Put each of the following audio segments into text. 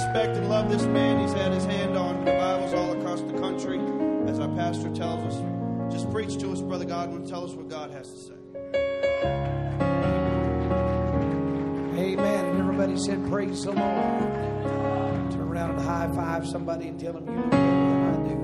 respect and love this man. He's had his hand on revivals all across the country, as our pastor tells us. Just preach to us, Brother Godwin. Tell us what God has to say. Amen. And everybody said, praise the Lord. Turn around and high five somebody and tell them you look better than I do.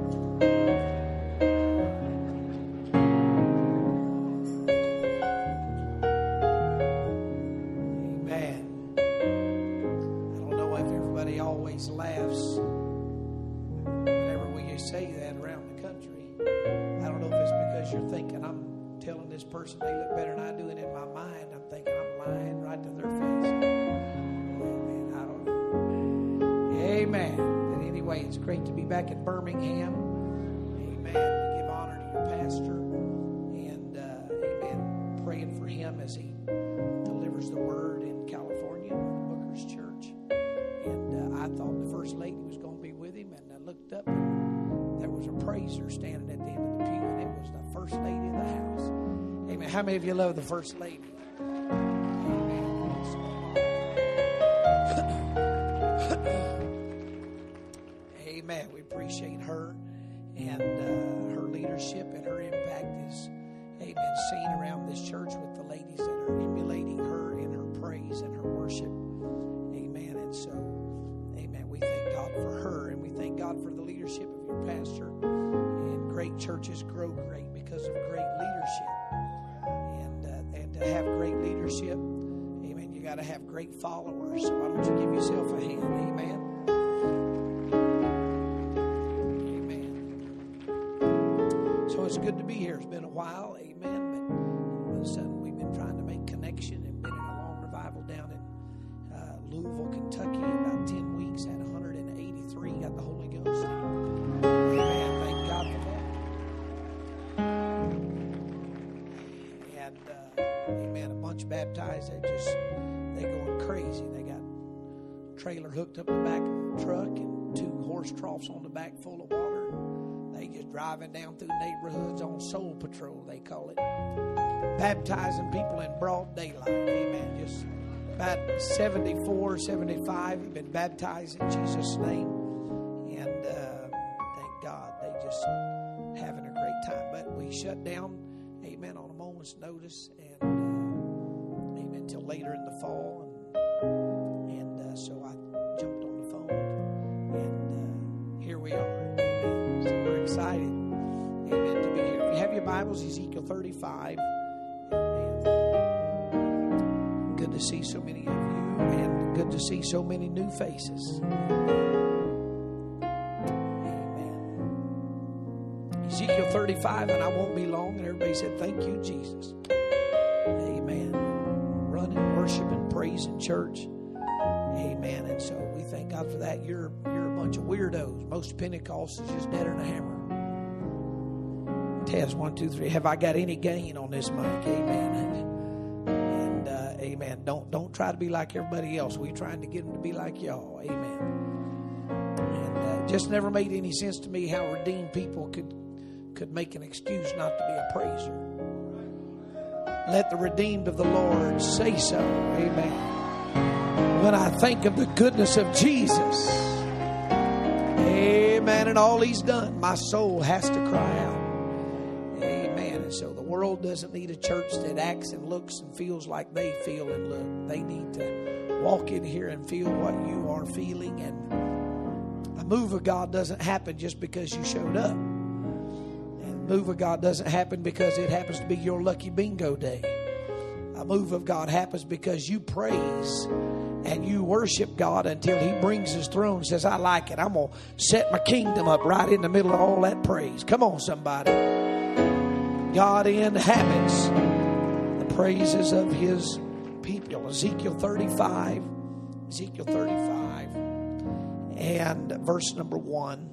Amen. I don't know if everybody always laughs whenever we say that around the country. I don't know if it's because you're thinking I'm telling this person they look better than I do, and in my mind I'm thinking I'm lying right to their face. Amen. I don't know. Amen. But anyway, it's great to be back in Birmingham. Amen. We give honor to your pastor, and amen, praying for him as he delivers the word in California, in the Booker's Church. And I thought the First Lady was going to be with him, and I looked up and there was a praiser standing at the end of the pew, and it was the First Lady of the house. Amen. How many of you love the First Lady? Amen. We appreciate her and her leadership, and her impact is, amen, seen around this church with the ladies that are emulating her in her praise and her worship. Amen. And so, amen, we thank God for her, and we thank God for the leadership of your pastor. And great churches grow great because of great leadership. And to have great leadership, amen, you got to have great followers. So why don't you give yourself a hand? Amen. So it's good to be here. It's been a while, amen. But all of a sudden we've been trying to make connection and been in a long revival down in Louisville, Kentucky. About 10 weeks, had 183, got the Holy Ghost. Amen. Thank God for that. And amen, a bunch baptized. They going crazy. They got a trailer hooked up the back of the truck and 2 horse troughs on the back full of water. They just driving down through neighborhoods on Soul Patrol, they call it. Baptizing people in broad daylight. Amen. Just about 74, 75 have been baptized in Jesus' name. And thank God, they just having a great time. But we shut down, amen, on a moment's notice. And amen, till later in the fall. And so I jumped on the phone. And here we are. So we're excited, amen, to be here. If you have your Bibles, Ezekiel 35. Amen. Good to see so many of you, and good to see so many new faces. Amen. Ezekiel 35, and I won't be long, and everybody said, thank you, Jesus. Amen. Running, worshiping, praising church. Amen. And so we thank God for that. You're a bunch of weirdos. Most Pentecost is just deader than a hammer. Test 1, 2, 3. Have I got any gain on this mic? Amen. And amen. Don't try to be like everybody else. We're trying to get them to be like y'all. Amen. And just never made any sense to me how redeemed people could make an excuse not to be a praiser. Let the redeemed of the Lord say so. Amen. When I think of the goodness of Jesus, amen, and all He's done, my soul has to cry out. Amen. And so the world doesn't need a church that acts and looks and feels like they feel and look. They need to walk in here and feel what you are feeling. And a move of God doesn't happen just because you showed up. And a move of God doesn't happen because it happens to be your lucky bingo day. A move of God happens because you praise and you worship God until He brings His throne and says, I like it. I'm going to set my kingdom up right in the middle of all that praise. Come on, somebody. God inhabits the praises of His people. Ezekiel 35 and verse number 1.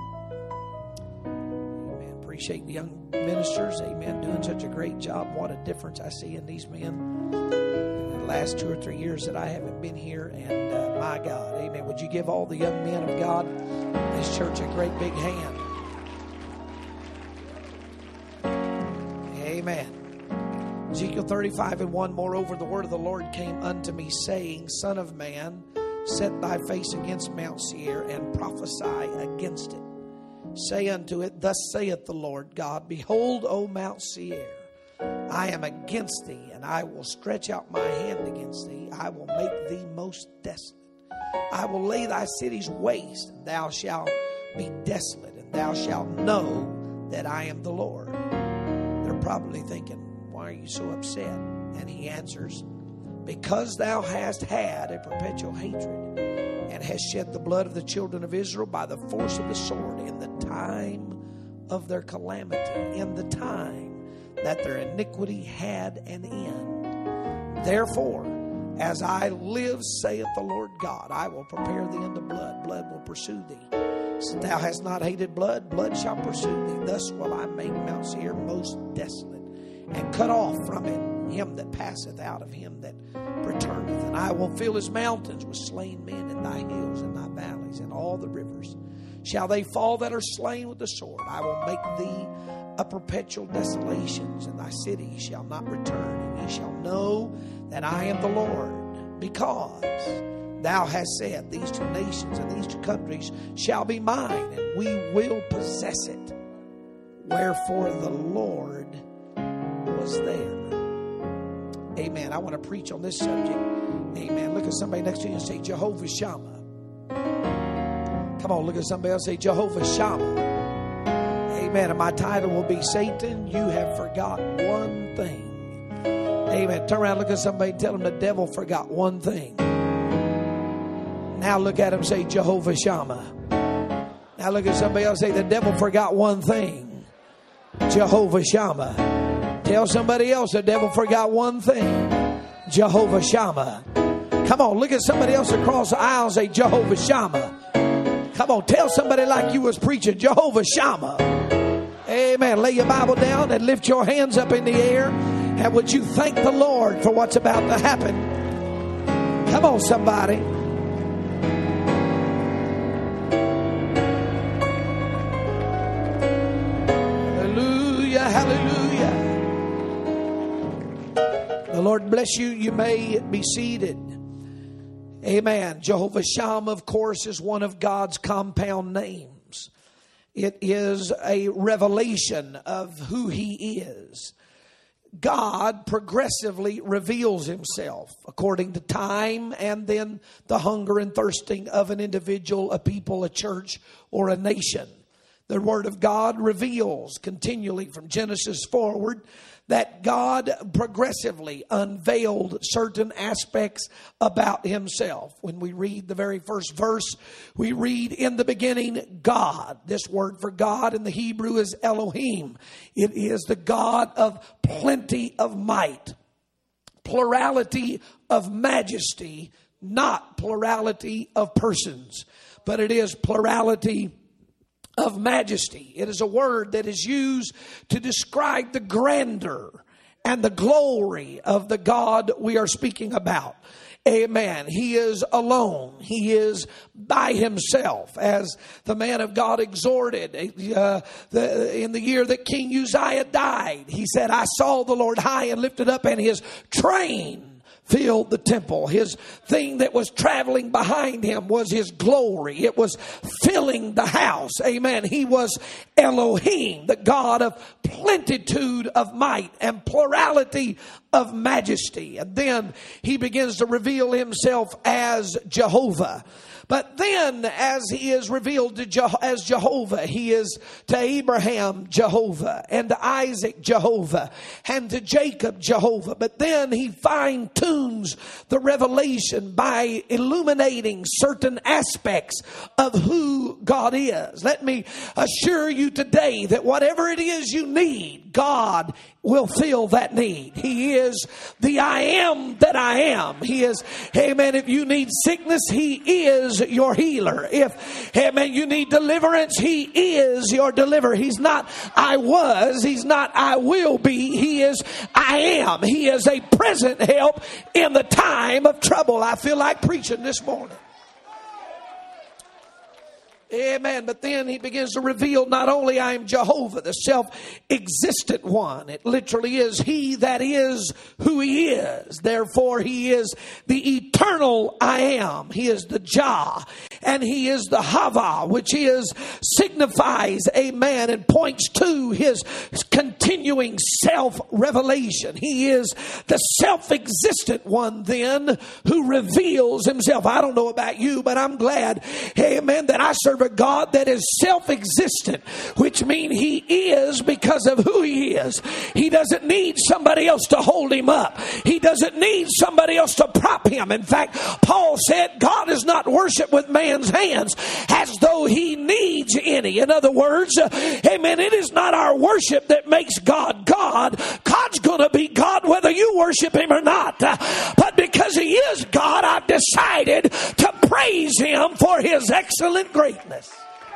Amen. Appreciate the young ministers. Amen. Doing such a great job. What a difference I see in these men. Last 2 or 3 years that I haven't been here, and my God, amen. Would you give all the young men of God in this church a great big hand? Amen. Ezekiel 35 and 1. Moreover, the word of the Lord came unto me, saying, Son of man, set thy face against Mount Seir, and prophesy against it. Say unto it, Thus saith the Lord God, Behold, O Mount Seir, I am against thee, and I will stretch out my hand against thee. I will make thee most desolate. I will lay thy cities waste, and thou shalt be desolate, and thou shalt know that I am the Lord. They're probably thinking, why are you so upset? And he answers, because thou hast had a perpetual hatred, and hast shed the blood of the children of Israel by the force of the sword in the time of their calamity, in the time that their iniquity had an end. Therefore, as I live, saith the Lord God, I will prepare thee unto blood. Blood will pursue thee. Since thou hast not hated blood, blood shall pursue thee. Thus will I make Mount Seir most desolate, and cut off from it him that passeth out of him that returneth. And I will fill his mountains with slain men, in thy hills, and thy valleys, and all the rivers. Shall they fall that are slain with the sword? I will make thee a perpetual desolations, and thy city shall not return. And ye shall know that I am the Lord, because thou hast said, These two nations and these two countries shall be mine, and we will possess it. Wherefore the Lord was there. Amen. I want to preach on this subject. Amen. Look at somebody next to you and say, Jehovah Shammah. Come on, look at somebody else and say, Jehovah Shammah. Amen. And my title will be, Satan, you have forgot one thing. Amen. Turn around, look at somebody and tell them the devil forgot one thing. Now look at him and say, Jehovah Shammah. Now look at somebody else and say, the devil forgot one thing. Jehovah Shammah. Tell somebody else, the devil forgot one thing. Jehovah Shammah. Come on, look at somebody else across the aisle and say, Jehovah Shammah. Come on, tell somebody like you was preaching, Jehovah Shammah. Amen. Lay your Bible down and lift your hands up in the air. And would you thank the Lord for what's about to happen? Come on, somebody. Hallelujah, hallelujah. The Lord bless you. You may be seated. Amen. Jehovah Shammah, of course, is one of God's compound names. It is a revelation of who He is. God progressively reveals Himself according to time and then the hunger and thirsting of an individual, a people, a church, or a nation. The Word of God reveals continually from Genesis forward that God progressively unveiled certain aspects about Himself. When we read the very first verse, we read, in the beginning, God. This word for God in the Hebrew is Elohim. It is the God of plenty of might, plurality of majesty, not plurality of persons, but it is plurality of majesty. It is a word that is used to describe the grandeur and the glory of the God we are speaking about. Amen. He is alone. He is by Himself. As the man of God exhorted in the year that King Uzziah died, he said, I saw the Lord high and lifted up, and His train filled the temple. His thing that was traveling behind Him was His glory. It was filling the house. Amen. He was Elohim, the God of plenitude of might and plurality of majesty. And then He begins to reveal Himself as Jehovah. But then, as He is revealed as Jehovah, He is to Abraham Jehovah, and to Isaac Jehovah, and to Jacob Jehovah. But then He fine-tunes the revelation by illuminating certain aspects of who God is. Let me assure you today that whatever it is you need, God will fill that need. He is the I am that I am. He is, amen, if you need sickness, He is your healer. If, amen, you need deliverance, He is your deliverer. He's not I was, He's not I will be. He is I am. He is a present help in the time of trouble. I feel like preaching this morning. Amen. But then He begins to reveal not only I am Jehovah, the self-existent one. It literally is He that is who He is. Therefore, He is the eternal I am. He is the Jah, and He is the Hava, which signifies, amen, and points to His continuing self-revelation. He is the self-existent one then who reveals Himself. I don't know about you, but I'm glad, amen, that I serve a God that is self-existent, which means He is because of who He is. He doesn't need somebody else to hold Him up. He doesn't need somebody else to prop Him. In fact, Paul said, God is not worshipped with man's hands as though He needs any. In other words, amen, it is not our worship that makes God God. God's going to be God whether you worship Him or not. But because He is God, I've decided to praise Him for His excellent greatness.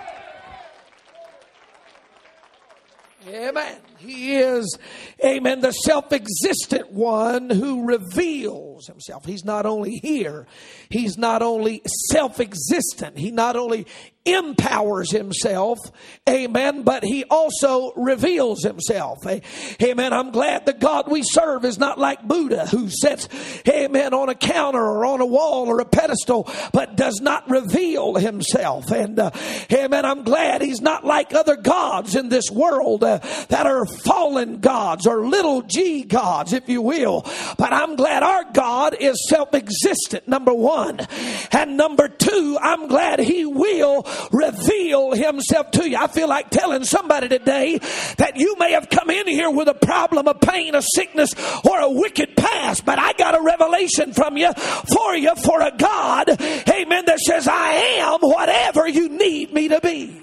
Amen. He is, amen, the self-existent one who reveals Himself. He's not only here, He's not only self-existent, He not only empowers Himself, amen, but He also reveals Himself. Amen. I'm glad the God we serve is not like Buddha, who sits, amen, on a counter or on a wall or a pedestal, but does not reveal Himself. And amen, I'm glad He's not like other gods in this world that are fallen gods or little g gods, if you will. But I'm glad our God is self-existent, number one. And number two, I'm glad He will reveal Himself to you. I feel like telling somebody today that you may have come in here with a problem, a pain, a sickness, or a wicked past, but I got a revelation from you for a God, amen, that says I am whatever you need me to be.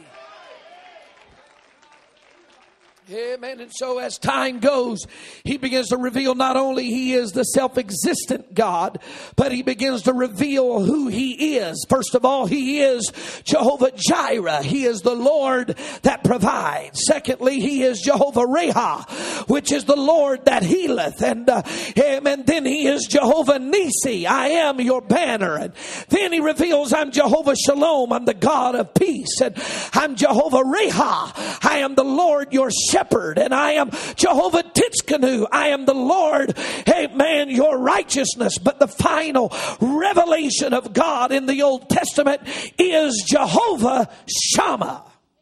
Amen. And so as time goes, He begins to reveal not only He is the self-existent God, but He begins to reveal who He is. First of all, He is Jehovah Jireh. He is the Lord that provides. Secondly, He is Jehovah Reha, which is the Lord that healeth. And amen. Then He is Jehovah Nisi. I am your banner. And then He reveals, I'm Jehovah Shalom. I'm the God of peace. And I'm Jehovah Reha. I am the Lord your shepherd. And I am Jehovah Titzkenu. I am the Lord, amen, your righteousness. But the final revelation of God in the Old Testament is Jehovah Shammah.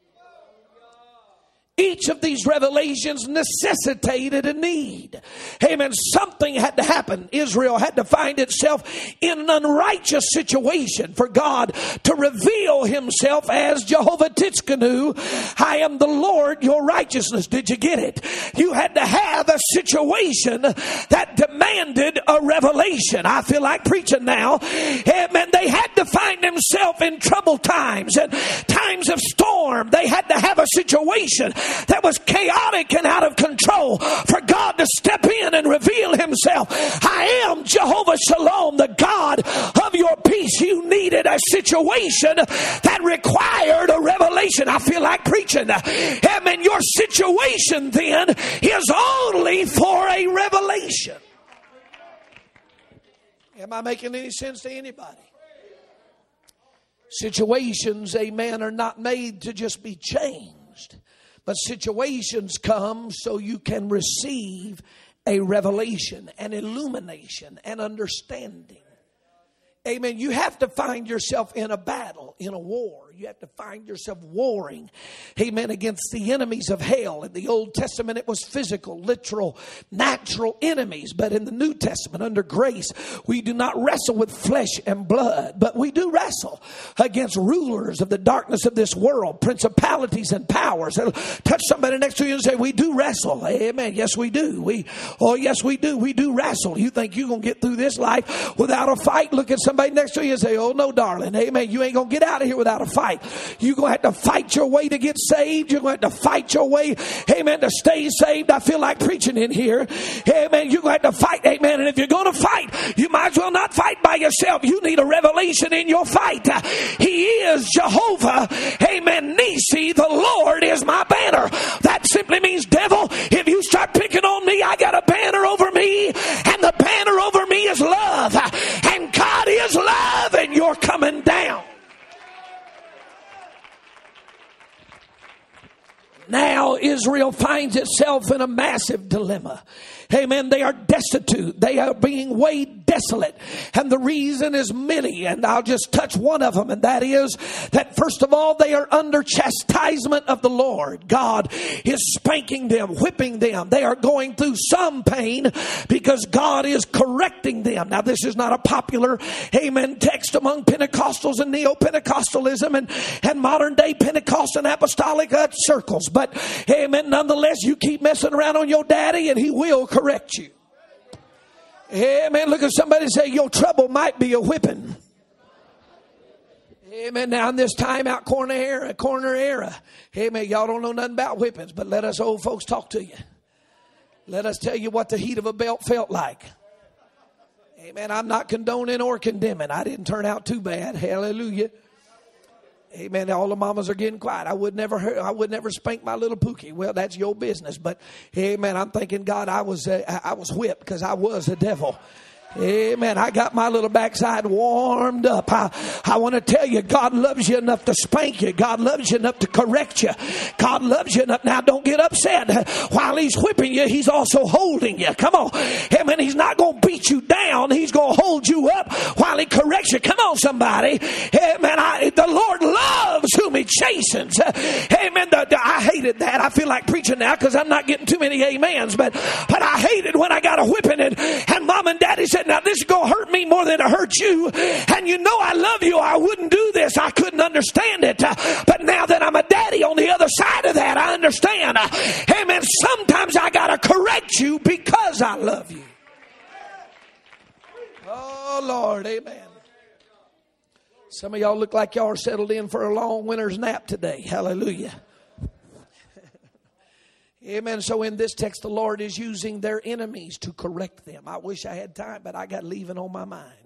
Each of these revelations necessitated a need. Amen. Something had to happen. Israel had to find itself in an unrighteous situation for God to reveal Himself as Jehovah Titzkenu. I am the Lord, your righteousness. Did you get it? You had to have a situation that demanded a revelation. I feel like preaching now. Amen. They had to find themselves in troubled times and times of storm. They had to have a situation that was chaotic and out of control for God to step in and reveal Himself. I am Jehovah Shalom, the God of your peace. You needed a situation that required a revelation. I feel like preaching. Amen. Your situation then is only for a revelation. Am I making any sense to anybody? Situations, amen, are not made to just be changed. But situations come so you can receive a revelation, an illumination, an understanding. Amen. You have to find yourself in a battle, in a war. You have to find yourself warring, amen, against the enemies of hell. In the Old Testament, it was physical, literal, natural enemies. But in the New Testament, under grace, we do not wrestle with flesh and blood, but we do wrestle against rulers of the darkness of this world, principalities and powers. Touch somebody next to you and say, we do wrestle. Amen. Yes, we do. Yes, we do. We do wrestle. You think you're going to get through this life without a fight? Look at somebody next to you and say, oh, no, darling. Amen. You ain't going to get out of here without a fight. You're going to have to fight your way to get saved. You're going to have to fight your way, amen, to stay saved. I feel like preaching in here. Amen. You're going to have to fight, amen. And if you're going to fight, you might as well not fight by yourself. You need a revelation in your fight. He is Jehovah, amen, Nisi. The Lord is my banner. That simply means, devil, if you start picking on me, I got a banner over me. And the banner over me is love. And God is love. And you're coming down. Now Israel finds itself in a massive dilemma. Amen. They are destitute. They are being weighed down desolate. And the reason is many, and I'll just touch one of them, and that is that first of all, they are under chastisement of the Lord. God is spanking them, whipping them. They are going through some pain because God is correcting them. Now, this is not a popular, amen, text among Pentecostals and Neo-Pentecostalism and modern day Pentecostal and apostolic circles. But, amen, nonetheless, you keep messing around on your daddy and he will correct you. Amen. Look at somebody and say, your trouble might be a whipping. Amen. Now in this time out corner era. Amen. Y'all don't know nothing about whippings, but let us old folks talk to you. Let us tell you what the heat of a belt felt like. Amen. I'm not condoning or condemning. I didn't turn out too bad. Hallelujah. Amen. All the mamas are getting quiet. I would never spank my little Pookie. Well, that's your business. But amen. I'm thanking God I was whipped because I was a devil. Amen. I got my little backside warmed up. I want to tell you, God loves you enough to spank you. God loves you enough to correct you. God loves you enough. Now, don't get upset. While he's whipping you, he's also holding you. Come on. Amen. He's not going to beat you down. He's going to hold you up while he corrects you. Come on, somebody. Amen. The Lord loves whom he chastens. Amen. I hated that. I feel like preaching now because I'm not getting too many amens. But I hated when I got a whipping and mom and daddy said, now this is going to hurt me more than it hurt you. And you know I love you. I wouldn't do this. I couldn't understand it. But now that I'm a daddy on the other side of that, I understand. Amen. Sometimes I got to correct you because I love you. Oh, Lord. Amen. Some of y'all look like y'all are settled in for a long winter's nap today. Hallelujah. Amen. So in this text, the Lord is using their enemies to correct them. I wish I had time, but I got leaving on my mind.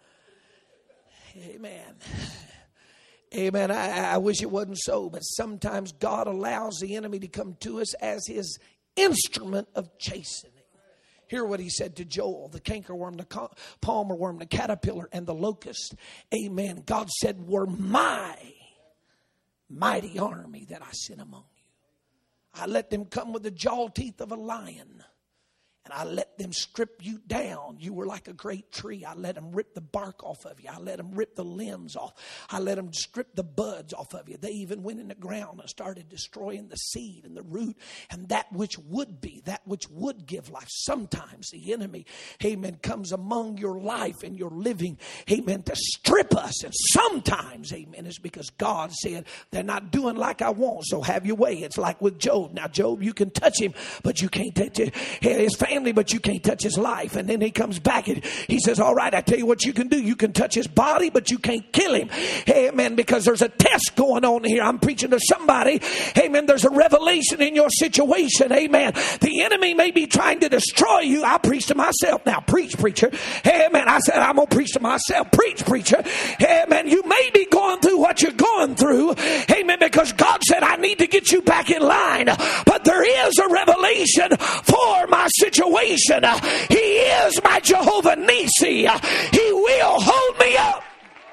Amen. Amen. I wish it wasn't so, but sometimes God allows the enemy to come to us as his instrument of chastening. Hear what he said to Joel, the cankerworm, the palmer worm, the caterpillar, and the locust. Amen. God said, were my mighty army that I sent among you. I let them come with the jaw teeth of a lion. And I let them strip you down. You were like a great tree. I let them rip the bark off of you. I let them rip the limbs off. I let them strip the buds off of you. They even went in the ground and started destroying the seed and the root and that which would be, that which would give life. Sometimes the enemy, amen, comes among your life and your living, amen, to strip us. And sometimes, amen, it's because God said, they're not doing like I want, so have your way. It's like with Job. Now, Job, you can touch him, but you can't touch his family, but you can't touch his life. And then he comes back and he says, all right, I tell you what you can do. You can touch his body, but you can't kill him. Amen. Because there's a test going on here. I'm preaching to somebody. Amen. There's a revelation in your situation. Amen. The enemy may be trying to destroy you. I preach to myself. Now, preach, preacher. Amen. I said, I'm going to preach to myself. Preach, preacher. Amen. You may be going through what you're going through. Amen. Because God said, I need to get you back in line. But there is a revelation for my situation. He is my Jehovah Nisi. He will hold me up.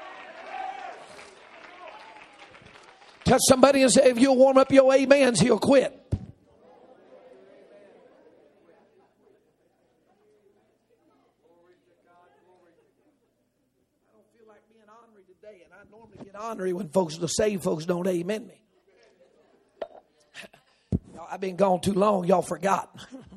Touch somebody and say, if you'll warm up your amens, he'll quit. I don't feel like being ornery today, and I normally get ornery when the saved folks don't amen me. I've been gone too long, y'all forgot.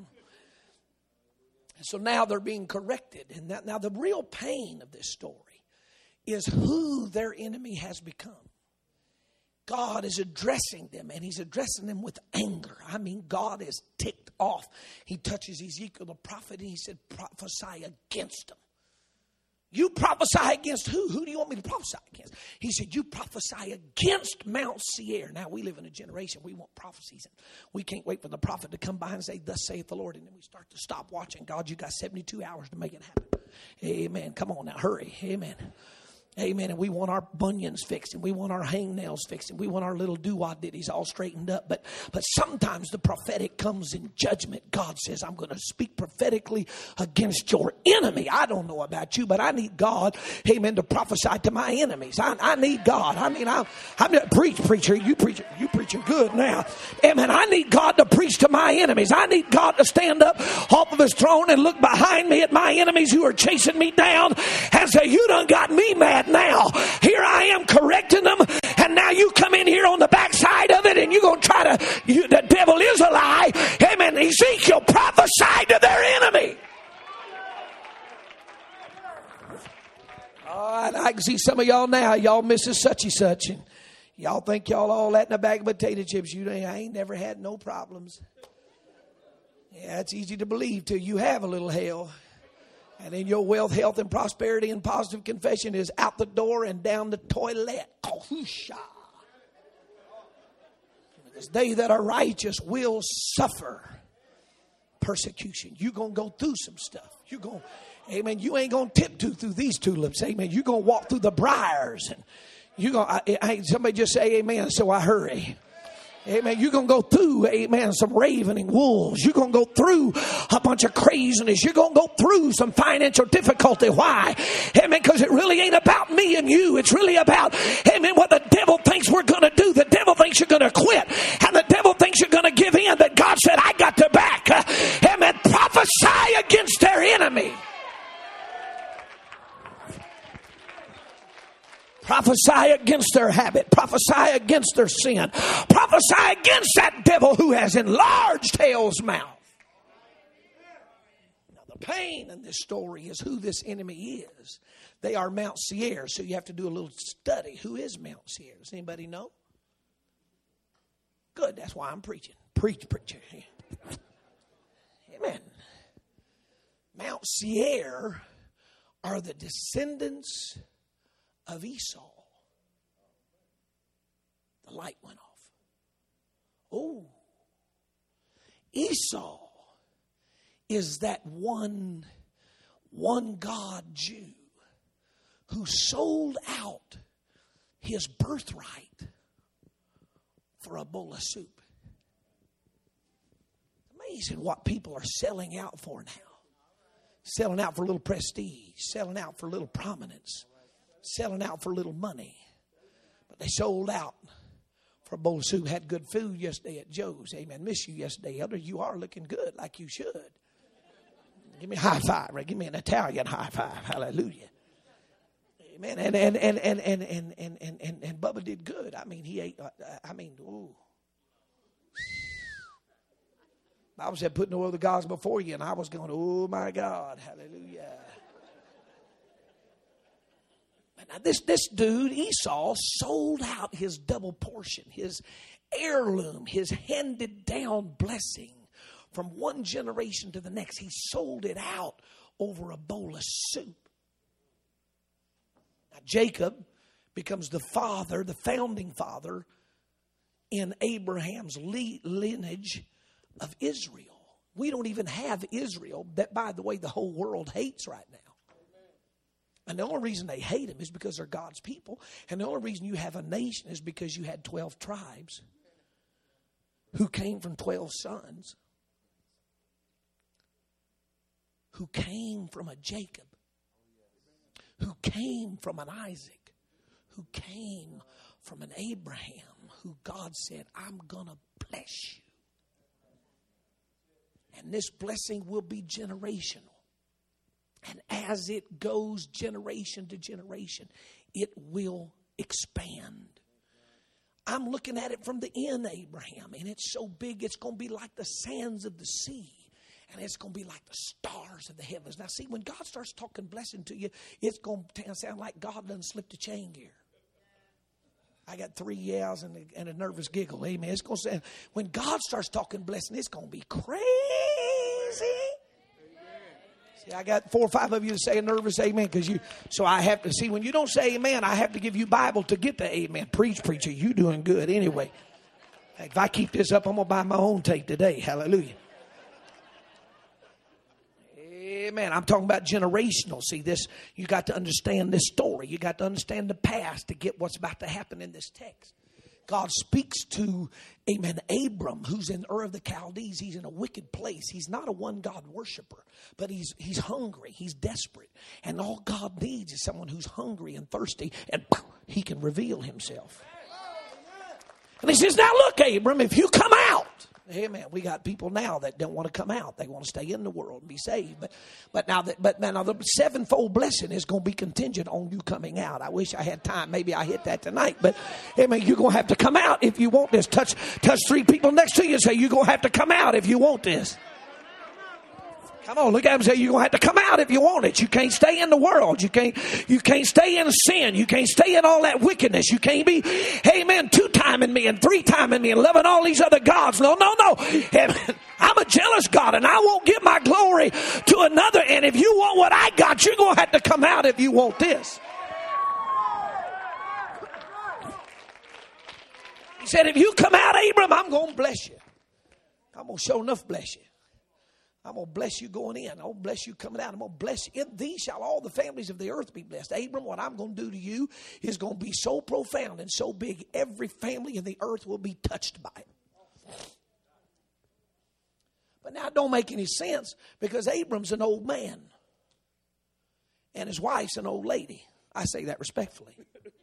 So now they're being corrected. And now the real pain of this story is who their enemy has become. God is addressing them, and he's addressing them with anger. I mean, God is ticked off. He touches Ezekiel the prophet, and he said, prophesy against them. You prophesy against who? Who do you want me to prophesy against? He said, you prophesy against Mount Seir. Now, we live in a generation, we want prophecies. And we can't wait for the prophet to come by and say, thus saith the Lord. And then we start to stop watching. God, you got 72 hours to make it happen. Amen. Come on now, hurry. Amen. Amen. And we want our bunions fixed, and we want our hangnails fixed, and we want our little doo-wah ditties all straightened up. But sometimes the prophetic comes in judgment. God says, I'm going to speak prophetically against your enemy. I don't know about you, but I need God, amen, to prophesy to my enemies. I need God. I mean, I'm preach, preacher. You preach preacher, good now. Amen. I need God to preach to my enemies. I need God to stand up off of his throne and look behind me at my enemies who are chasing me down and say, you done got me mad now. Here I am correcting them, and now you come in here on the backside of it and you're going to try to, the devil is a lie. Amen. Ezekiel prophesied to their enemy. Oh, I can see some of y'all now. Y'all misses such and such. And y'all think y'all all that in a bag of potato chips. I ain't never had no problems. Yeah, it's easy to believe till you have a little hell. And then your wealth, health, and prosperity and positive confession is out the door and down the toilet. Because they that are righteous will suffer persecution. You're going to go through some stuff. You're going to... Amen. You ain't going to tiptoe through these tulips. Amen. You're going to walk through the briars. And you're going somebody just say amen, so I hurry. Amen. You're going to go through, amen, some ravening wolves. You're going to go through a bunch of craziness. You're going to go through some financial difficulty. Why? Amen. Because it really ain't about me and you. It's really about, amen, what the devil thinks we're going to do. The devil thinks you're going to quit. And the devil thinks you're going to give in. That God said, I got the back. Amen. Prophesy against their enemy. Prophesy against their habit. Prophesy against their sin. Prophesy against that devil who has enlarged hell's mouth. Now, the pain in this story is who this enemy is. They are Mount Seir, so you have to do a little study. Who is Mount Seir? Does anybody know? Good, that's why I'm preaching. Preach, preacher. Amen. Mount Seir are the descendants of Esau. The light went off. Oh, Esau is that one God Jew who sold out his birthright for a bowl of soup. Amazing what people are selling out for now. Selling out for a little prestige, selling out for a little prominence, selling out for a little money. But they sold out for a bowl of soup. Had good food yesterday at Joe's. Amen. Miss you yesterday, Elder. You are looking good like you should. Give me a high five, right? Give me an Italian high five. Hallelujah. Amen. And Bubba did good. I mean, he ate. Ooh. Bible said, put no other gods before you, and I was going, oh my God, hallelujah. Now this dude, Esau, sold out his double portion, his heirloom, his handed down blessing from one generation to the next. He sold it out over a bowl of soup. Now Jacob becomes the father, the founding father in Abraham's lineage of Israel. We don't even have Israel, that, by the way, the whole world hates right now. And the only reason they hate him is because they're God's people. And the only reason you have a nation is because you had 12 tribes who came from 12 sons, who came from a Jacob, who came from an Isaac, who came from an Abraham, who God said, I'm going to bless you. And this blessing will be generational. And as it goes generation to generation, it will expand. I'm looking at it from the end, Abraham, and it's so big, it's going to be like the sands of the sea. And it's going to be like the stars of the heavens. Now, see, when God starts talking blessing to you, it's going to sound like God done slipped a chain gear. I got 3 yells and a nervous giggle. Amen. It's going to sound, when God starts talking blessing, it's going to be crazy. See, I got 4 or 5 of you to say a nervous amen so I have to see when you don't say amen, I have to give you Bible to get the amen. Preach, preacher, you doing good anyway. If I keep this up, I'm going to buy my own tape today. Hallelujah. Amen. I'm talking about generational. See this, you got to understand this story. You got to understand the past to get what's about to happen in this text. God speaks to, amen, Abram, who's in Ur of the Chaldees. He's in a wicked place. He's not a one God worshiper, but he's hungry. He's desperate. And all God needs is someone who's hungry and thirsty, and he can reveal himself. And he says, now look, Abram, if you come out. Amen. We got people now that don't want to come out. They want to stay in the world and be saved. But now the sevenfold blessing is going to be contingent on you coming out. I wish I had time. Maybe I hit that tonight. But amen, you're going to have to come out if you want this. Touch 3 people next to you and say, you're going to have to come out if you want this. Come on, look at him and say, you're going to have to come out if you want it. You can't stay in the world. You can't stay in sin. You can't stay in all that wickedness. You can't be, amen, 2-timing me and 3-timing me and loving all these other gods. No. I'm a jealous God, and I won't give my glory to another. And if you want what I got, you're going to have to come out if you want this. He said, if you come out, Abram, I'm going to bless you. I'm going to sure enough bless you. I'm going to bless you going in. I'm going to bless you coming out. I'm going to bless you. In thee shall all the families of the earth be blessed. Abram, what I'm going to do to you is going to be so profound and so big, every family in the earth will be touched by it. But now it don't make any sense because Abram's an old man and his wife's an old lady. I say that respectfully.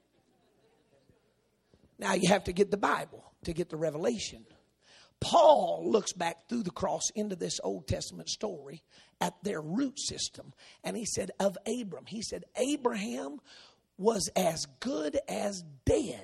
Now you have to get the Bible to get the revelation. Paul looks back through the cross into this Old Testament story at their root system. And he said of Abram, he said, Abraham was as good as dead.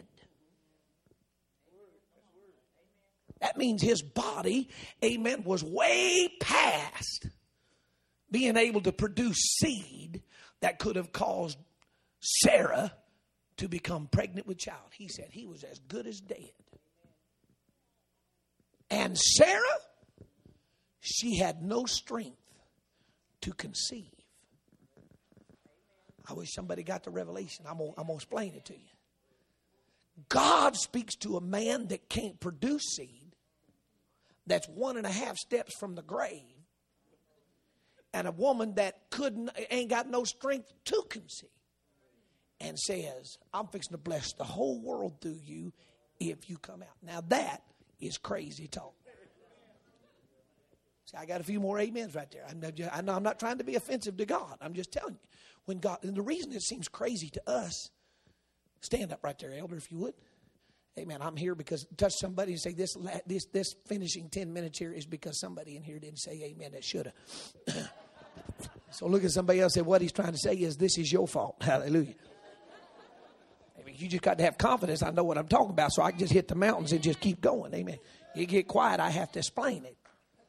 That means his body, amen, was way past being able to produce seed that could have caused Sarah to become pregnant with child. He said he was as good as dead. And Sarah, she had no strength to conceive. I wish somebody got the revelation. I'm going to explain it to you. God speaks to a man that can't produce seed, that's 1.5 steps from the grave, and a woman that ain't got no strength to conceive, and says, I'm fixing to bless the whole world through you if you come out. Now that is crazy talk. See, I got a few more amens right there. I know I'm not trying to be offensive to God. I'm just telling you. When God, and the reason it seems crazy to us, stand up right there, elder, if you would. Amen. I'm here because touch somebody and say this finishing 10 minutes here is because somebody in here didn't say amen that should have. So look at somebody else and say what he's trying to say is this is your fault. Hallelujah. You just got to have confidence. I know what I'm talking about, so I can just hit the mountains and just keep going. Amen. You get quiet, I have to explain it.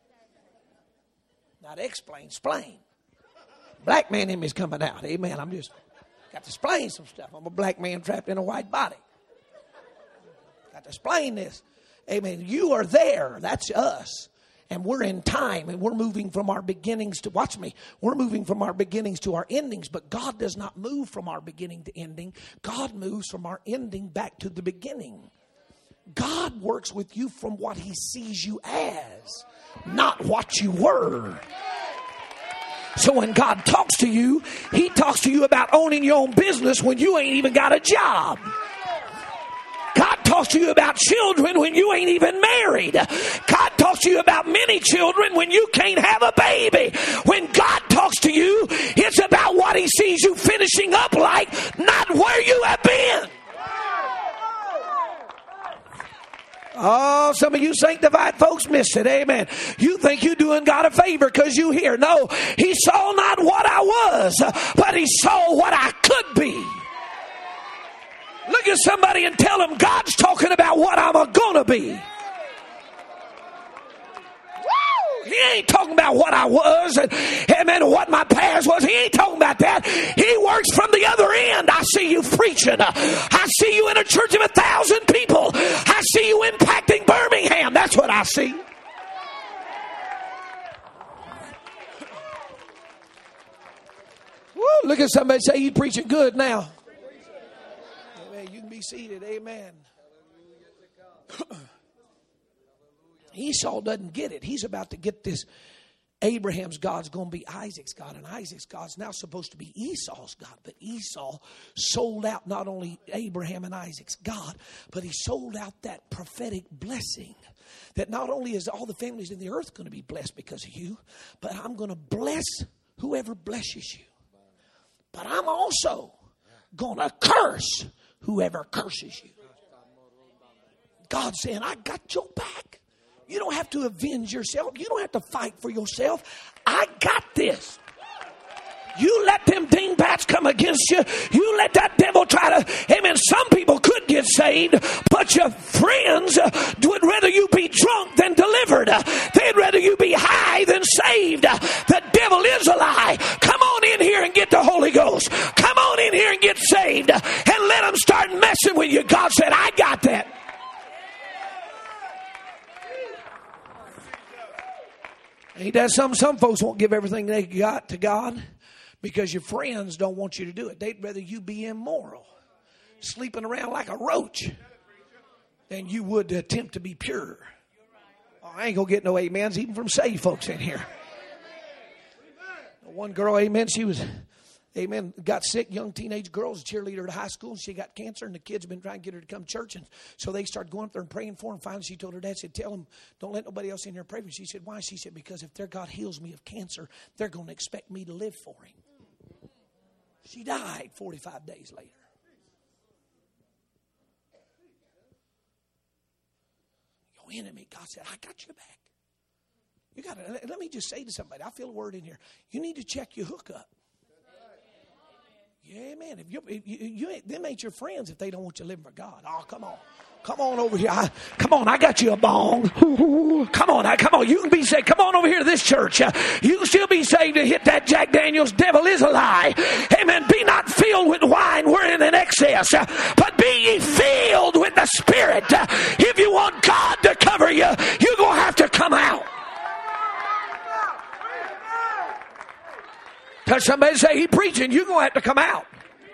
Not explain. Black man in me is coming out. Amen. I'm just got to explain some stuff. I'm a black man trapped in a white body. Got to explain this. Amen. You are there. That's us. And we're in time, and we're moving from our beginnings to, watch me, we're moving from our beginnings to our endings, but God does not move from our beginning to ending. God moves from our ending back to the beginning. God works with you from what he sees you as, not what you were. So when God talks to you, he talks to you about owning your own business when you ain't even got a job. God talks to you about children when you ain't even married. God talks to you about many children when you can't have a baby. When God talks to you, it's about what he sees you finishing up like, not where you have been. Oh, some of you sanctified folks miss it. Amen. You think you're doing God a favor because you here. No, he saw not what I was, but he saw what I could be. Look at somebody and tell them God's talking about what I'm going to be. Woo! He ain't talking about what I was and what my past was. He ain't talking about that. He works from the other end. I see you preaching. I see you in a church of 1,000 people. I see you impacting Birmingham. That's what I see. Woo! Look at somebody say he's preaching good now. You can be seated. Amen. Esau doesn't get it. He's about to get this. Abraham's God's going to be Isaac's God, and Isaac's God's now supposed to be Esau's God. But Esau sold out not only Abraham and Isaac's God, but he sold out that prophetic blessing that not only is all the families in the earth going to be blessed because of you, but I'm going to bless whoever blesses you. But I'm also going to curse whoever curses you. God's saying, I got your back. You don't have to avenge yourself. You don't have to fight for yourself. I got this. You let them dingbats come against you. You let that devil try to, amen. Some people could get saved, but your friends would rather you be drunk than delivered. They'd rather you be high than saved. The devil is a lie. Come on in here and get the Holy Ghost. Come on in here and get saved. And let them start messing with you. God said, I got that. Ain't that something? Some folks won't give everything they got to God because your friends don't want you to do it. They'd rather you be immoral, sleeping around like a roach, than you would to attempt to be pure. Oh, I ain't going to get no amens even from saved folks in here. One girl, amen, she was, amen, got sick, young teenage girl, was a cheerleader at high school, and she got cancer, and the kids have been trying to get her to come to church, and so they started going up there and praying for her, and finally she told her dad, said, tell them, don't let nobody else in here pray for me. She said, why? She said, because if their God heals me of cancer, they're going to expect me to live for him. She died 45 days later. Your enemy, God said, I got your back. You got to, let me just say to somebody, I feel a word in here. You need to check your hookup. Yeah, man. Them ain't your friends if they don't want you living for God. Oh, come on. Come on over here. Come on, I got you a bong. Come on. You can be saved. Come on over here to this church. You can still be saved to hit that Jack Daniels. Devil is a lie. Amen. Be not filled with wine wherein in excess, but be ye filled with the Spirit. If you want God to cover you, you're going to have to come out. Touch somebody and say, he preaching, you're going to have to come out.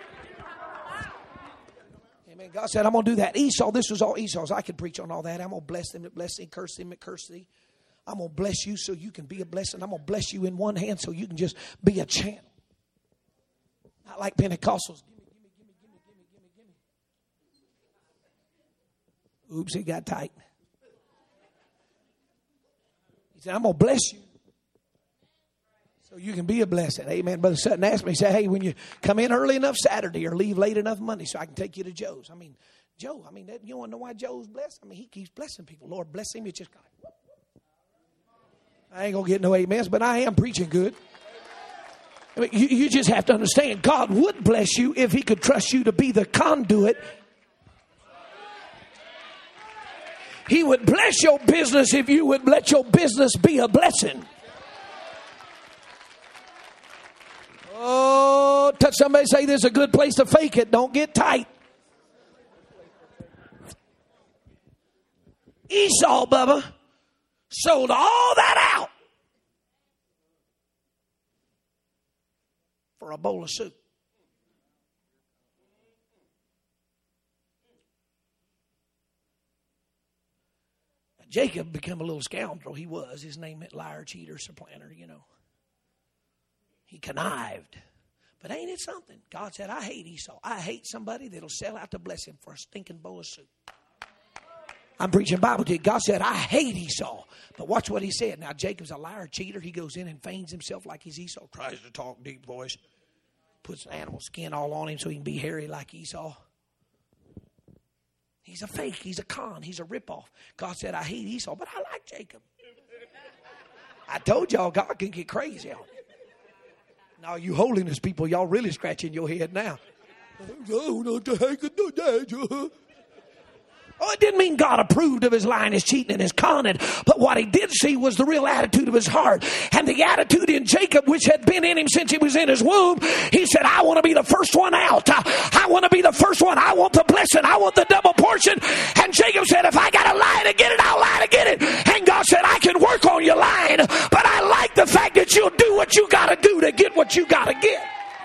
Amen. God said, I'm going to do that. Esau, this was all Esau's. I could preach on all that. I'm going to bless them that bless thee, curse them that curse thee. I'm going to bless you so you can be a blessing. I'm going to bless you in one hand so you can just be a channel. Not like Pentecostals. Gimme. Oops, it got tight. He said, I'm going to bless you so you can be a blessing. Amen. Brother Sutton asked me, he said, hey, when you come in early enough Saturday or leave late enough Monday so I can take you to Joe's. I mean, Joe, you want to know why Joe's blessed? I mean, he keeps blessing people. Lord, bless him. It's just kind of, I ain't going to get no amens, but I am preaching good. I mean, you just have to understand, God would bless you if he could trust you to be the conduit. He would bless your business if you would let your business be a blessing. Oh, touch somebody, say there's a good place to fake it. Don't get tight. Esau, Bubba, sold all that out for a bowl of soup. Jacob became a little scoundrel. He was. His name meant liar, cheater, supplanter, you know. He connived. But ain't it something? God said, I hate Esau. I hate somebody that'll sell out to bless him for a stinking bowl of soup. I'm preaching Bible to you. God said, I hate Esau. But watch what he said. Now, Jacob's a liar, cheater. He goes in and feigns himself like he's Esau. Tries to talk deep voice. Puts animal skin all on him so he can be hairy like Esau. He's a fake. He's a con. He's a ripoff. God said, I hate Esau, but I like Jacob. I told y'all God can get crazy on it. Now, you holiness people, y'all really scratching your head now. Oh, it didn't mean God approved of his lying, his cheating, and his conning. But what he did see was the real attitude of his heart. And the attitude in Jacob, which had been in him since he was in his womb, he said, I want to be the first one out. I want to be the first one. I want the blessing. I want the double portion. And Jacob said, if I got to lie to get it, I'll lie to get it. And God said, I can work on your lying, but I like the fact that you'll do what you got to do to get what you got to get.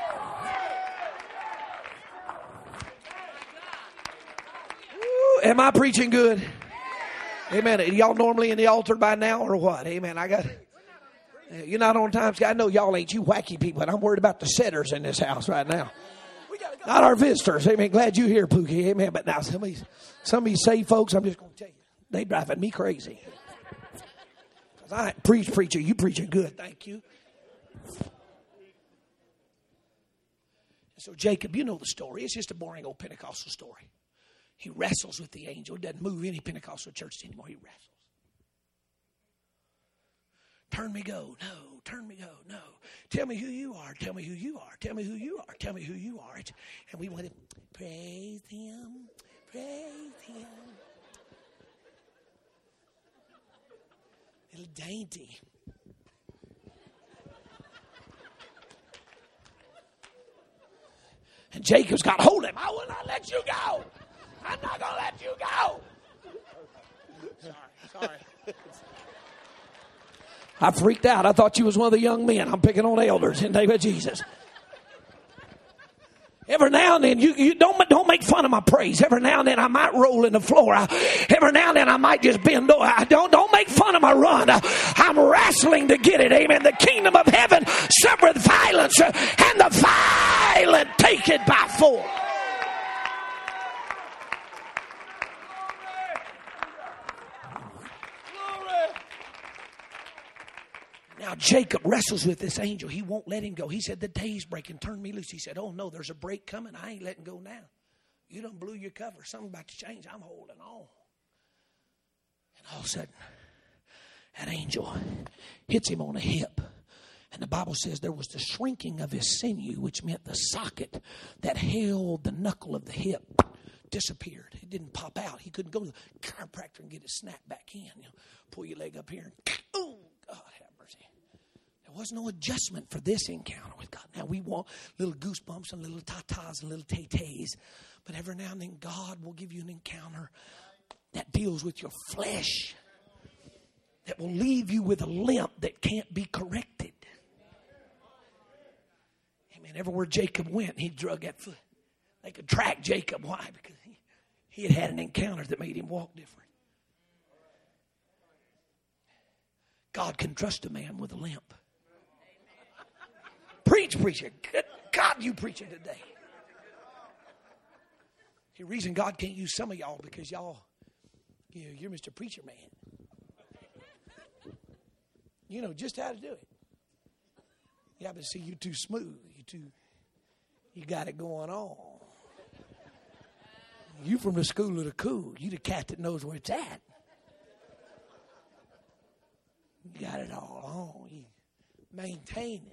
Am I preaching good? Amen. Are y'all normally in the altar by now or what? Amen. You're not on time. I know y'all ain't you wacky people, but I'm worried about the sitters in this house right now. Not our visitors. Amen. Glad you're here, Pookie. Amen. But now some of these saved folks, I'm just going to tell you, they driving me crazy. Because I preacher, you preaching good. Thank you. So Jacob, you know the story. It's just a boring old Pentecostal story. He wrestles with the angel. It doesn't move any Pentecostal church anymore. He wrestles. Turn me go. No. Turn me go. No. Tell me who you are. Tell me who you are. Tell me who you are. Tell me who you are. And we want to praise him. Praise him. Little dainty. And Jacob's got hold of him. I will not let you go. I'm not going to let you go. Sorry. I freaked out. I thought you was one of the young men. I'm picking on elders in the name of Jesus. Every now and then, you don't make fun of my praise. Every now and then, I might roll in the floor. Every now and then, I might just bend over. Don't make fun of my run. I'm wrestling to get it. Amen. The kingdom of heaven suffereth violence, and the violent take it by force. Now Jacob wrestles with this angel. He won't let him go. He said, the day's breaking. Turn me loose. He said, oh no, there's a break coming. I ain't letting go now. You done blew your cover. Something about to change. I'm holding on. And all of a sudden, that angel hits him on the hip. And the Bible says there was the shrinking of his sinew, which meant the socket that held the knuckle of the hip disappeared. It didn't pop out. He couldn't go to the chiropractor and get it snapped back in. Pull your leg up here. And, oh, God have mercy. There was no adjustment for this encounter with God. Now we want little goosebumps and little tatas and little tay-tays. But every now and then God will give you an encounter that deals with your flesh, that will leave you with a limp that can't be corrected. Amen. Everywhere Jacob went, he drug that foot. They could track Jacob. Why? Because he had had an encounter that made him walk different. God can trust a man with a limp. Preach, preacher. Good God, you preaching today. The reason God can't use some of y'all because y'all, you're Mr. Preacher Man. You know just how to do it. Yeah, but see, you're too smooth. You got it going on. You from the school of the cool. You the cat that knows where it's at. You got it all on. You maintaining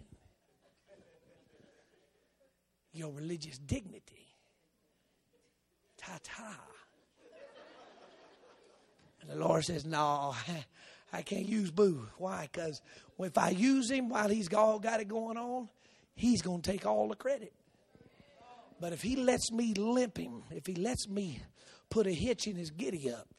your religious dignity. Ta-ta. And the Lord says, no, I can't use Boo. Why? Because if I use him while he's all got it going on, he's going to take all the credit. But if he lets me limp him, if he lets me put a hitch in his giddy up.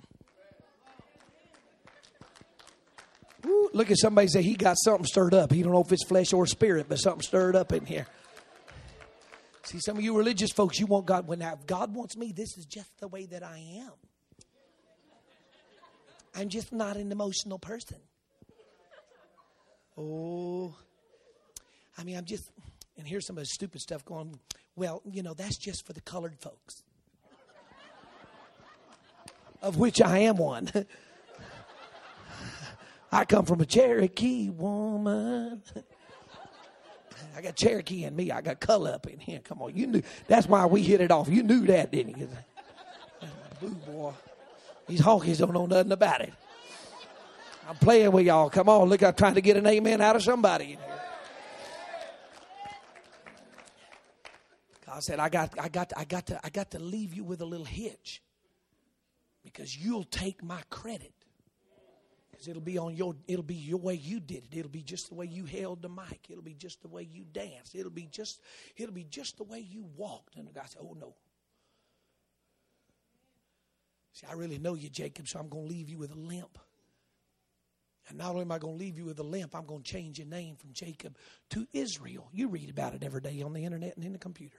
Woo, look at somebody say he got something stirred up. He don't know if it's flesh or spirit, but something stirred up in here. See, some of you religious folks, you want God. When God wants me, this is just the way that I am. I'm just not an emotional person. Oh, I mean, and here's some of the stupid stuff going, well, that's just for the colored folks. Of which I am one. I come from a Cherokee woman. I got Cherokee in me. I got color up in here. Come on, you knew. That's why we hit it off. You knew that, didn't you? Boo, boy. These honkies don't know nothing about it. I'm playing with y'all. Come on, look, I'm trying to get an amen out of somebody in here. God said, I got to leave you with a little hitch because you'll take my credit. Because it'll be your way you did it. It'll be just the way you held the mic. It'll be just the way you danced. It'll be just the way you walked. And the guy said, oh no. See, I really know you, Jacob, so I'm going to leave you with a limp. And not only am I going to leave you with a limp, I'm going to change your name from Jacob to Israel. You read about it every day on the internet and in the computer.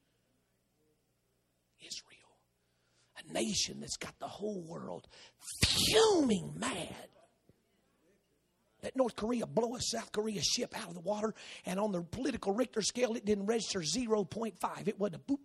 Israel. A nation that's got the whole world fuming mad. Let North Korea blow a South Korea ship out of the water, and on the political Richter scale, it didn't register 0.5. It wasn't a boop.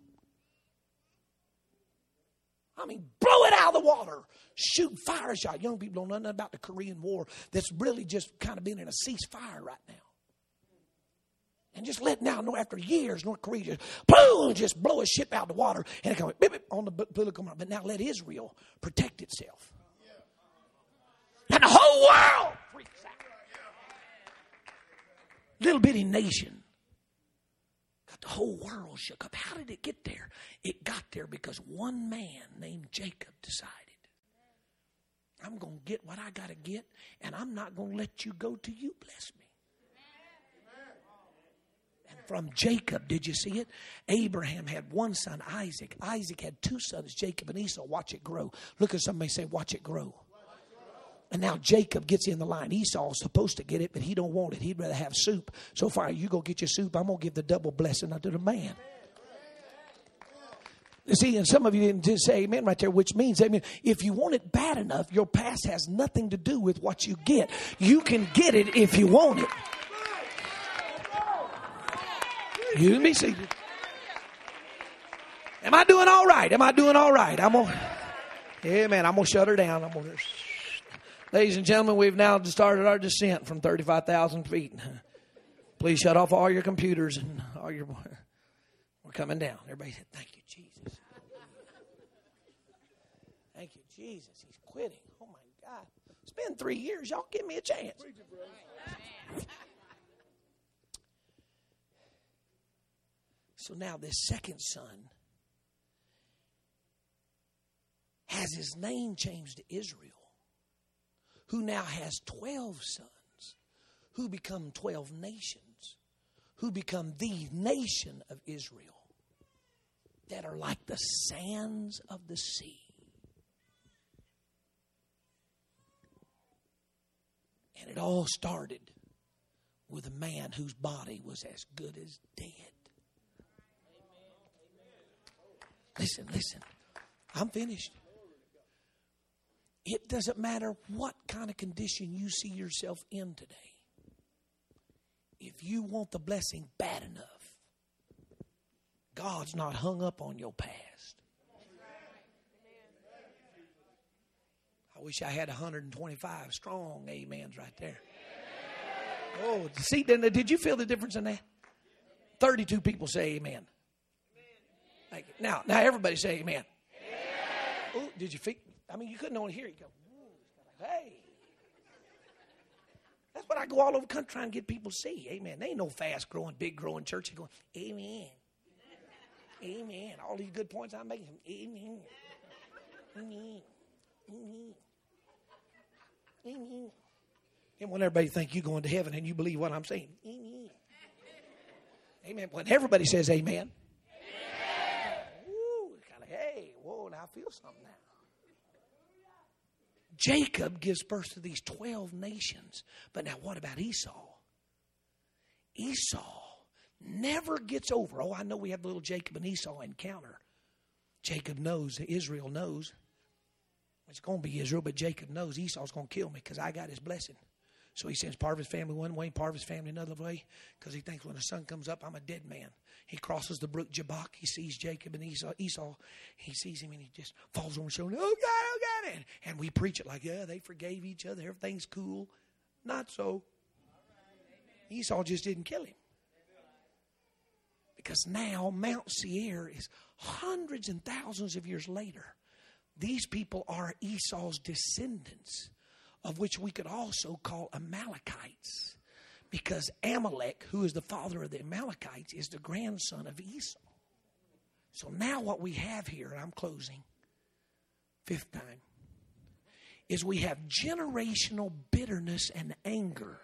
I mean, blow it out of the water. Shoot fire shot. Young people don't know nothing about the Korean War that's really just kind of been in a ceasefire right now. And just let now, after years, North Korea just, boom, just blow a ship out of the water. And it comes on the political mark. But now let Israel protect itself. And the whole world freaks out. Little bitty nation. Got the whole world shook up. How did it get there? It got there because one man named Jacob decided, I'm going to get what I got to get, and I'm not going to let you go till you bless me. From Jacob, did you see it? Abraham had one son, Isaac. Isaac had two sons, Jacob and Esau. Watch it grow. Look at somebody say, watch it grow. And now Jacob gets in the line. Esau's supposed to get it, but he don't want it. He'd rather have soup. So far, you go get your soup. I'm going to give the double blessing unto the man. You see, and some of you didn't just say amen right there, which means, amen, if you want it bad enough, your past has nothing to do with what you get. You can get it if you want it. You can be seated. Am I doing all right? Am I doing all right? I'm going to shut her down. Ladies and gentlemen, we've now started our descent from 35,000 feet. Please shut off all your computers and all your... We're coming down. Everybody said, thank you, Jesus. Thank you, Jesus. He's quitting. Oh, my God. It's been 3 years. Y'all give me a chance. So now this second son has his name changed to Israel, who now has 12 sons, who become 12 nations, who become the nation of Israel, that are like the sands of the sea. And it all started with a man whose body was as good as dead. Listen. I'm finished. It doesn't matter what kind of condition you see yourself in today. If you want the blessing bad enough, God's not hung up on your past. I wish I had 125 strong amens right there. Oh, see, did you feel the difference in that? 32 people say amen. Now everybody say amen. Oh, did you feel? I mean, you couldn't only hear it. You go, hey. That's what I go all over the country trying to get people to see. Amen. They ain't no fast growing, big growing church. They're going, amen. Amen. All these good points I'm making. Amen. Amen. Amen. Amen. And when everybody think you're going to heaven and you believe what I'm saying. Amen. Amen. When everybody says amen. Hey, whoa, now I feel something now. Jacob gives birth to these 12 nations. But now what about Esau? Esau never gets over. Oh, I know we have the little Jacob and Esau encounter. Jacob knows, Israel knows. It's going to be Israel, but Jacob knows Esau's going to kill me because I got his blessing. So he sends part of his family one way, part of his family another way, because he thinks when the sun comes up, I'm a dead man. He crosses the brook Jabbok. He sees Jacob and Esau. He sees him and he just falls on his shoulder. Oh, God. And we preach it like, yeah, they forgave each other. Everything's cool. Not so. Esau just didn't kill him. Because now Mount Seir is hundreds and thousands of years later. These people are Esau's descendants, of which we could also call Amalekites. Because Amalek, who is the father of the Amalekites, is the grandson of Esau. So now what we have here, and I'm closing, fifth time, is we have generational bitterness and anger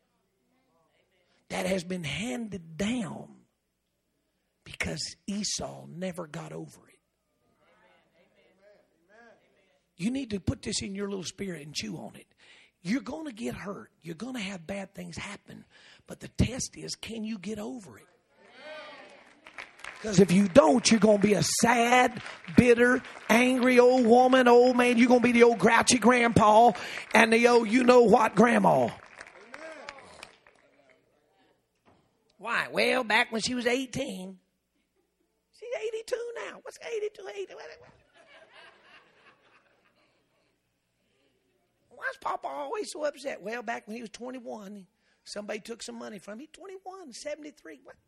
that has been handed down because Esau never got over it. You need to put this in your little spirit and chew on it. You're going to get hurt. You're going to have bad things happen. But the test is, can you get over it? Because if you don't, you're going to be a sad, bitter, angry old woman, old man. You're going to be the old grouchy grandpa and the old you-know-what grandma. Why? Well, back when she was 18. She's 82 now. What's 82? Why's Papa always so upset? Well, back when he was 21, Somebody took some money from him. 21, 73. What?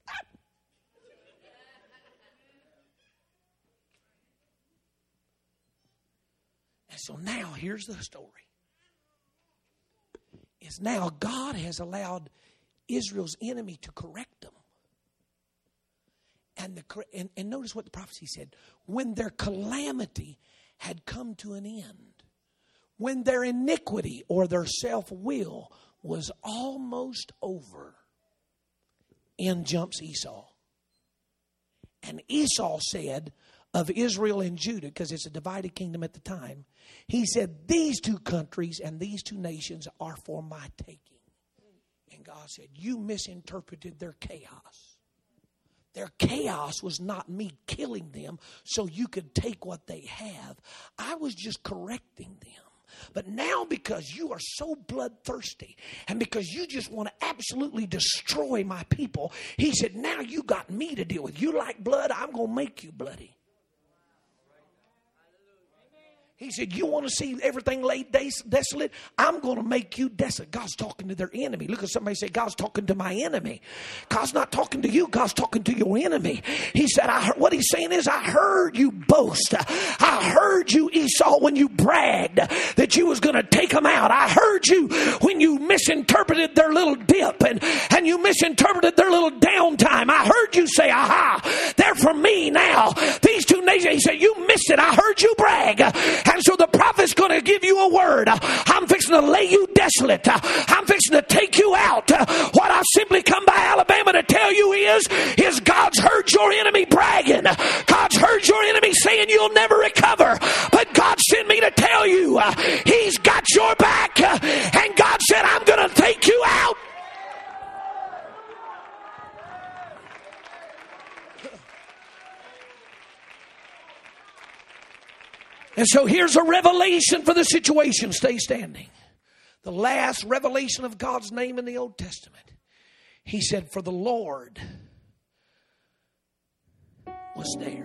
And so now here's the story. Is now God has allowed Israel's enemy to correct them. And notice what the prophecy said. When their calamity had come to an end, when their iniquity or their self-will was almost over, in jumps Esau. And Esau said of Israel and Judah, because it's a divided kingdom at the time, he said, these two countries and these two nations are for my taking. And God said, you misinterpreted their chaos. Their chaos was not me killing them so you could take what they have. I was just correcting them. But now because you are so bloodthirsty and because you just want to absolutely destroy my people, he said, now you got me to deal with. You like blood? I'm going to make you bloody. He said, you want to see everything laid desolate? I'm going to make you desolate. God's talking to their enemy. Look at somebody say, God's talking to my enemy. God's not talking to you. God's talking to your enemy. He said, what he's saying is, I heard you boast. I heard you, Esau, when you bragged that you was going to take them out. I heard you when you misinterpreted their little dip and you misinterpreted their little downtime. I heard you say, aha, they're for me now. These two nations, he said, you missed it. I heard you brag. And so the prophet's going to give you a word. I'm fixing to lay you desolate. I'm fixing to take you out. What I've simply come by Alabama to tell you is God's heard your enemy bragging. God's heard your enemy saying you'll never recover. But God sent me to tell you he's got your back. And God said, I'm going to take you out. And so here's a revelation for the situation. Stay standing. The last revelation of God's name in the Old Testament. He said, for the Lord was there.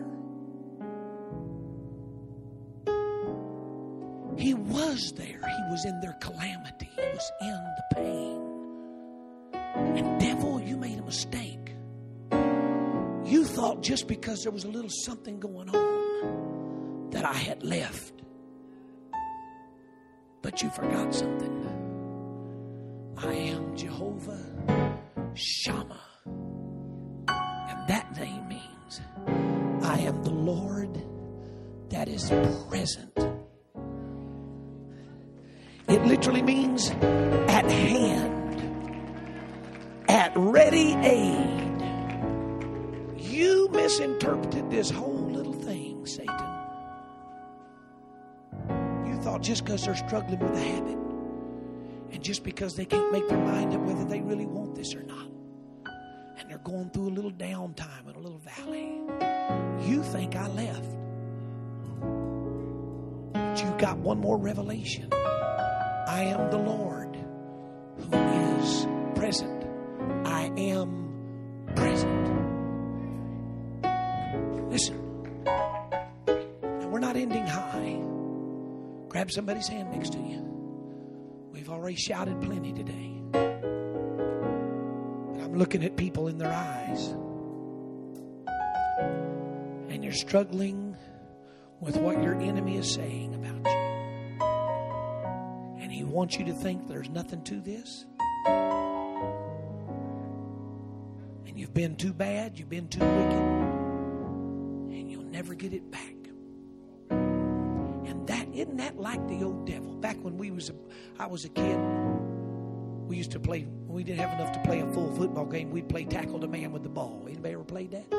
He was there. He was in their calamity. He was in the pain. And devil, you made a mistake. You thought just because there was a little something going on that I had left. But you forgot something. I am Jehovah Shammah. And that name means I am the Lord that is present. It literally means at hand, at ready aid. You misinterpreted this whole little thing, Satan. Thought just because they're struggling with a habit and just because they can't make their mind up whether they really want this or not, and they're going through a little downtime and a little valley, you think I left. But you got one more revelation. I am the Lord who is present. I am present. Listen, now we're not ending high. Grab somebody's hand next to you. We've already shouted plenty today. But I'm looking at people in their eyes. And you're struggling with what your enemy is saying about you. And he wants you to think there's nothing to this. And you've been too bad. You've been too wicked. And you'll never get it back. Isn't that like the old devil? Back when I was a kid, we used to play, when we didn't have enough to play a full football game, we'd play tackle the man with the ball. Anybody ever played that?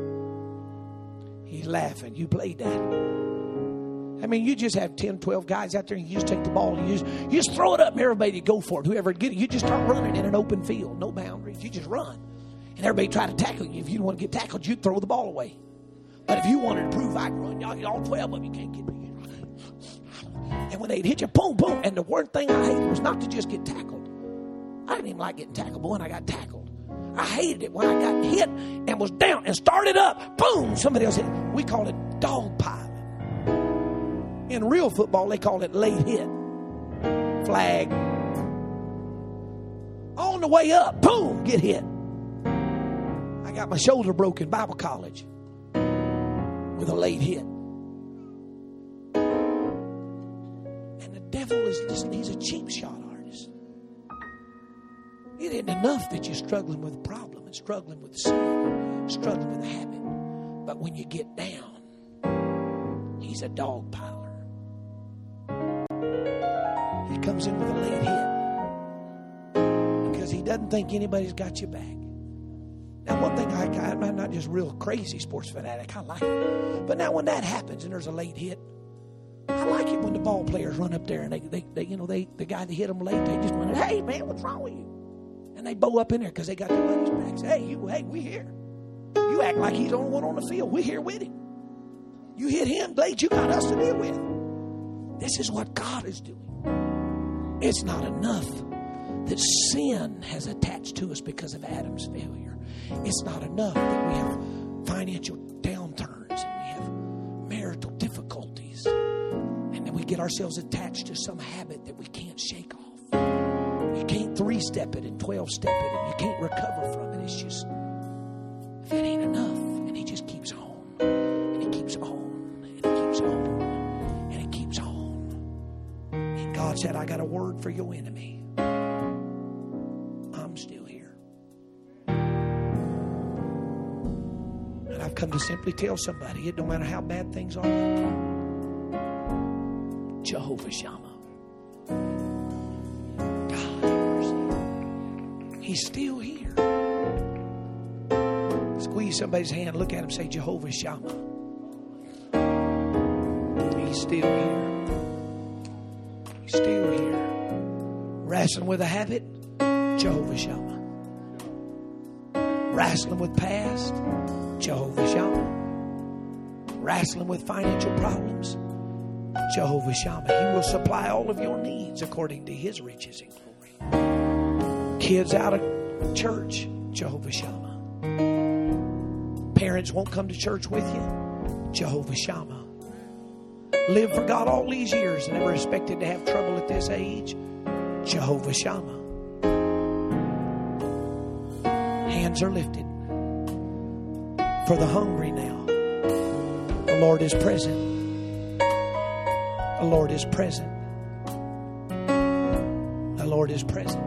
He's laughing. You played that? I mean, you just have 10, 12 guys out there and you just take the ball and you just throw it up and everybody go for it. Whoever get it, you just start running in an open field. No boundaries. You just run. And everybody try to tackle you. If you don't want to get tackled, you'd throw the ball away. But if you wanted to prove I can run, all 12 of you can't get me. And when they'd hit you, boom, boom. And the one thing I hated was not to just get tackled. I didn't even like getting tackled, but when I got tackled, I hated it when I got hit and was down and started up. Boom, somebody else hit. We call it dog piling. In real football, they call it late hit. Flag. On the way up, boom, get hit. I got my shoulder broken, Bible college, with a late hit. And the devil is just, he's a cheap shot artist. It isn't enough that you're struggling with a problem and struggling with sin, struggling with a habit. But when you get down, he's a dog piler. He comes in with a late hit because he doesn't think anybody's got your back. Now, one thing I'm not just real crazy sports fanatic. I like it. But now when that happens and there's a late hit, I like it when the ball players run up there and they the guy that hit them late, they just went, hey, man, what's wrong with you? And they bow up in there because they got their buddies' backs. Hey, we here. You act like he's the only one on the field. We're here with him. You hit him late, you got us to deal with. This is what God is doing. It's not enough that sin has attached to us because of Adam's failure. It's not enough that we have financial downturns and we have marital difficulties and then we get ourselves attached to some habit that we can't shake off. You can't 3-step it and 12-step it and you can't recover from it. It's just, if it ain't enough, and he just keeps on and he keeps on and he keeps on and he keeps on. And God said, I got a word for your enemy. I'm still here. And I've come to simply tell somebody, it don't matter how bad things are right now, Jehovah Shammah, God have mercy, he's still here. Squeeze somebody's hand, look at him, say Jehovah Shammah. He's still here. He's still here. Wrestling with a habit, Jehovah Shammah. Wrestling with past, Jehovah Shammah. Wrestling with financial problems, Jehovah Shammah. He will supply all of your needs according to his riches and glory. Kids out of church, Jehovah Shammah. Parents won't come to church with you, Jehovah Shammah. Live for God all these years and never expected to have trouble at this age, Jehovah Shammah. Hands are lifted for the hungry now. The Lord is present. The Lord is present. The Lord is present.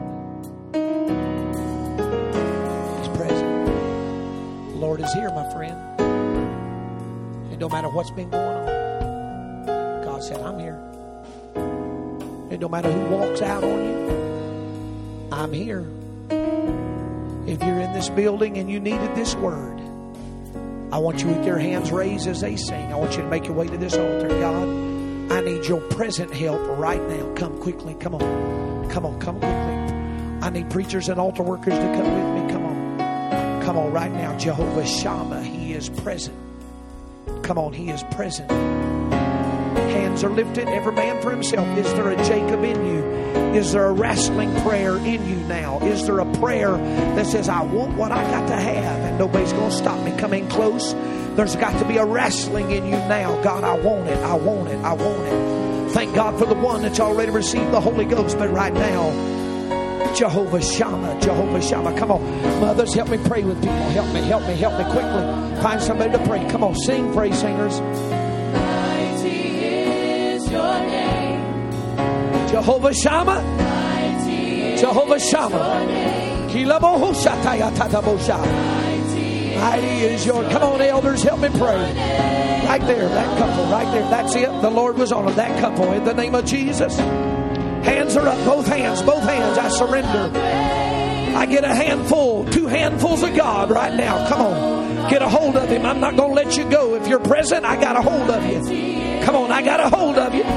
He's present. The Lord is here, my friend. And no matter what's been going on, God said, I'm here. And no matter who walks out on you, I'm here. If you're in this building and you needed this word, I want you with your hands raised as they sing. I want you to make your way to this altar. God, I need your present help right now. Come quickly. Come on. Come on. Come quickly. I need preachers and altar workers to come with me. Come on. Come on right now. Jehovah Shammah, he is present. Come on, he is present. Hands are lifted, every man for himself. Is there a Jacob in you? Is there a wrestling prayer in you now? Is there a prayer that says, I want what I got to have and nobody's going to stop me? Come in close. There's got to be a wrestling in you now. God, I want it. I want it. I want it. Thank God for the one that's already received the Holy Ghost. But right now, Jehovah Shammah, Jehovah Shammah. Come on. Mothers, help me pray with people. Help me, help me, help me quickly. Find somebody to pray. Come on, sing, praise singers. Jehovah Shammah, Jehovah Shammah. Mighty is your. Come on, elders, help me pray. Right there, that couple, right there. That's it. The Lord was on them. That couple, in the name of Jesus. Hands are up, both hands, both hands. I surrender. I get a handful, 2 handfuls of God right now. Come on, get a hold of him. I'm not going to let you go. If you're present, I got a hold of you. Come on, I got a hold of you.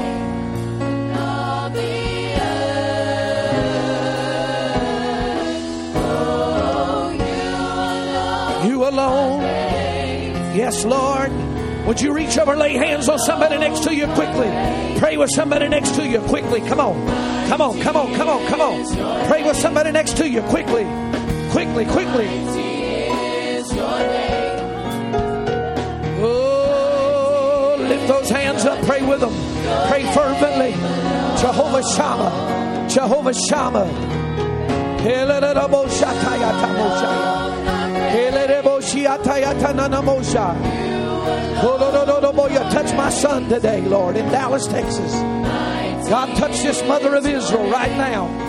You alone. Yes, Lord. Would you reach over, lay hands on somebody next to you quickly? Pray with somebody next to you quickly. Come on. Come on, come on, come on, come on. Pray with somebody next to you quickly. Quickly, quickly. Oh, lift those hands up. Pray with them. Pray fervently. Jehovah Shammah. Jehovah Shammah. Touch my son today, Lord, in Dallas, Texas. God, touch this mother of Israel right now.